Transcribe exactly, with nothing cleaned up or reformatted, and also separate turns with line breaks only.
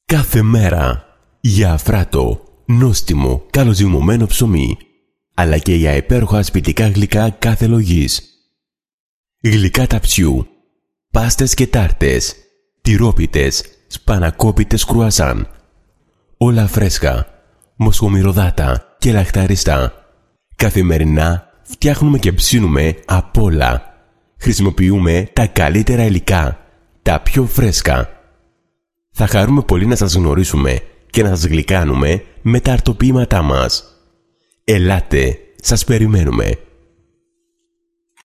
κάθε μέρα για αφράτο, νόστιμο, καλοζυμωμένο ψωμί, αλλά και για υπέροχα σπιτικά γλυκά κάθε λογής. Γλυκά ταψιού, πάστες και τάρτες, τυρόπιτες, σπανακόπιτες κρουαζάν. Όλα φρέσκα, μοσχομυρωδάτα και λαχταριστά. Καθημερινά φτιάχνουμε και ψήνουμε απ' όλα. Χρησιμοποιούμε τα καλύτερα υλικά, τα πιο φρέσκα. Θα χαρούμε πολύ να σας γνωρίσουμε και να σας γλυκάνουμε με τα αρτοποιήματά μας. Ελάτε, σας περιμένουμε.